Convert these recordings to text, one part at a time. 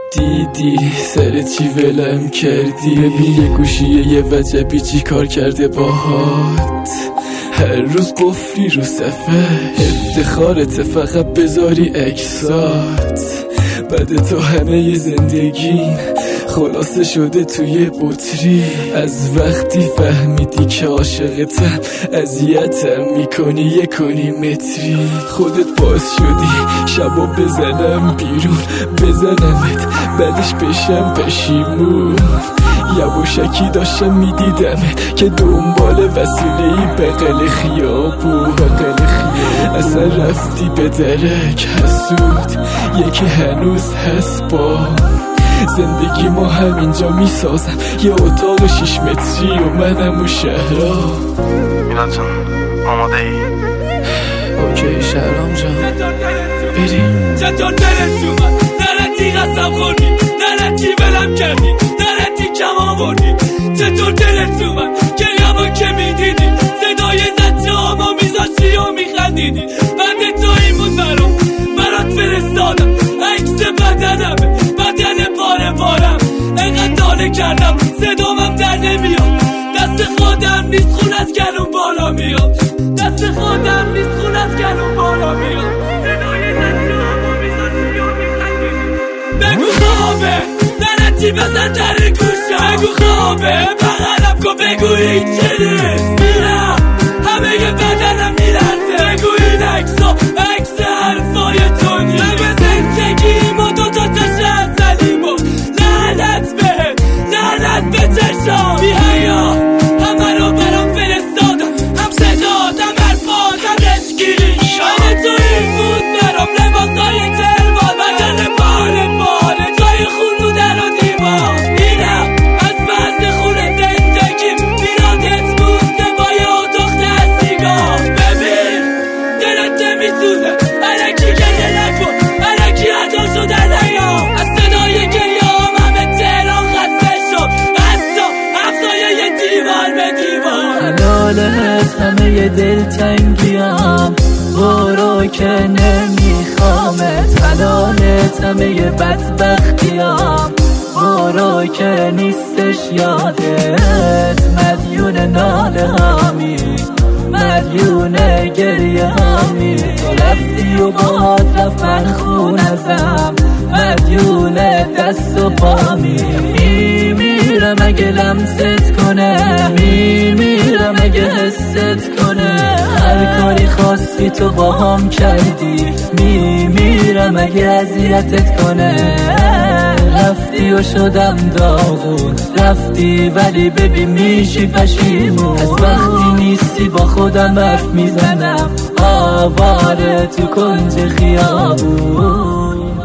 دیدی سر چی ولم کردی؟ ببین یه گوشیه یه وجبی چی کار کرده باهات. هر روز قفلی رو صفحش، افتخارت فقط بذاری اکسات. بعد تو همه زندگی خلاصه شده توی بطری. از وقتی فهمیدی که عاشقتم اذیتم میکنی 1.5 متری. خودت باعث شدی شبا بزنم بیرون، بزنمت بعدش بشم پشیمون. یواشکی داشتم میدیدمت که دنبال وسیله‌ای بغل خیابون. اصلا رفتی به درک حسود، یکی هنوز هست با زندگی ما همینجا میسازم. یه اتاق 6 متری و منم و شهرها. میلاد جان آماده ای؟ اوکی شهرام جان بریم. چطور دلت اومد؟ نرتی قسم خوردی، نرتی بلم کردی، نرتی کم آوردی. چطور دلت اومد؟ گریه‌مو که میدیدی، صدای زجه هامو میذاشتی و میخندیدی. بند تو این بود برات فرستادم عکس بدنمه، بدن بارم. انقدر دانه کردم صدامم در نمیاد. دست خودم نیست خون از گلوم بالا میاد. دست خودم نیست خون از گلوم بالا میاد. صدای زجه هامو میذاشتی و میخندیدی. بگو خوابه نرتی بزن در گوشم. بگو خوابه بغلم کن بگو این چنه میرم همه ی بدنم میلرزه. بگو این عکس حرفای تو نیست. به زندگی ما دوتا چشم زدیم و لعنت به چشم بی حیا. همه رو برام فرستادم، هم صدات هم حرفات هم عشقی. شاید تو این بود برام لباسای تلوان، بدن پاره جای خون رو در و دیوار. میرم از بحث خون زندگیم میرادت بوده با یه اتاق سیگار. ببین دلت نمیسوزه الکی گریه نکن، الکی عدا شده نیام. از صدای گریه‌ام همه تهران خسته شد، حتی افزایه یه دیوار به دیوار. حلالت همه دلتنگیام، برو که نمیخوامت. حلالت همه بدبختیام، برو که نیستش یادت. مدیون ناله هامی، مدیون گریه هامی. تو رفتی و باهات رفت من خون ازم، مدیون دست و پامی. میمیرم اگه لمست کنه، میمیرم اگه حست کنه. هر کاری خواستی تو با هم کردی، میمیرم اگه اذیتت کنه. رفتی و شدم داغون، رفتی ولی ببین میشی پشیمون. از وقتی نیستی با خودم حرف میزنم، آواره تو کنج خیابون.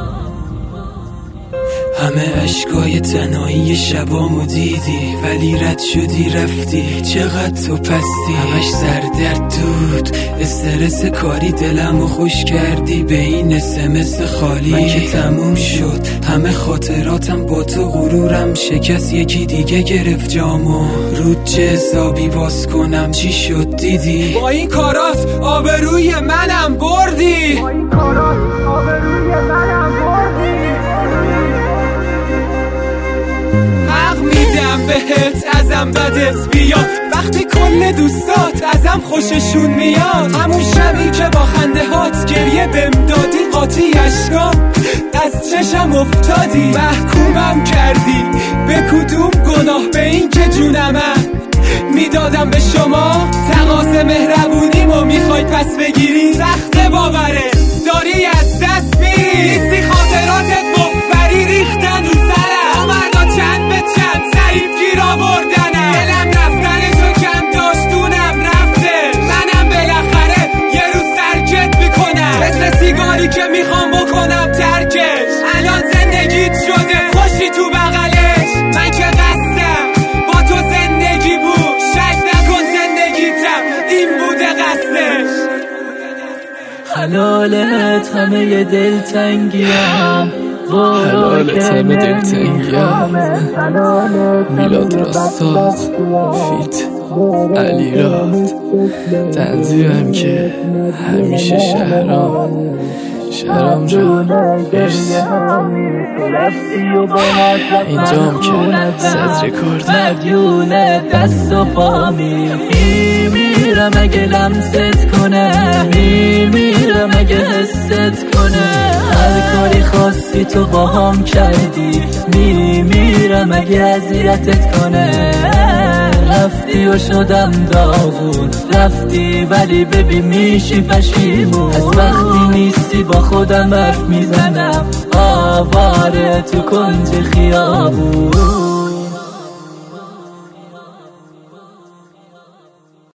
همه عشقای تنهایی شبامو دیدی، ولی رد شدی رفتی. چقدر تو پستی، همش سردرد دود، استرس کاری. دلمو خوش کردی به این اسمس خالی. من که تموم شد همه خاطراتم با تو، غرورم شکست یکی دیگه گرفت جامو. رود چه حسابی باز کنم؟ چی شد دیدی؟ با این کارات آبروی منم بردی. حق میدم بهت ازم بدت بیاد، وقتی کل دوستات ازم خوششون میاد. همون شبی که با خنده هات گریه بهم دادی، قاطی اشکام از چشم افتادی. محکومم کردی به کدوم گناه؟ به این که جونمم میدادم به شما. تقاضا مهربونیمو میخوای پس بگیری؟ سخت باوره داری از دست میری. نیستی خاطراتت مفبری ریختن رو سرم. مردا چند به چند ضعیف گیر آوردنم. دلم رفتن تو کم داشتونم رفته. منم بالاخره یه روز ترکت میکنم، مثل سیگاری که میخوام بکنم ترکش. الان زندگیت شده خوشی تو بغلش. من که قصدم با تو زندگی بود، شک نکن زندگیتم این بوده قصدش. حلالت همه دلتنگیام، حلالت همه دلتنگیام. میلاد راستاد فیت علیراد، تنظیمم که همیشه شهرام. شهرام جان مرسی اینجام که صدر کارد مدیون دست و پامی میمیرم اگه لمست کنه میمیرم اگه حست کنه هر کاری خواستی تو با هم کردی میمیرم اگه اذیتت کنه رفتی و شدم داغون رفتی ولی ببین میشی پشیمون از وقتی نیستی با خودم حرف میزنم آواره تو کنج خیابون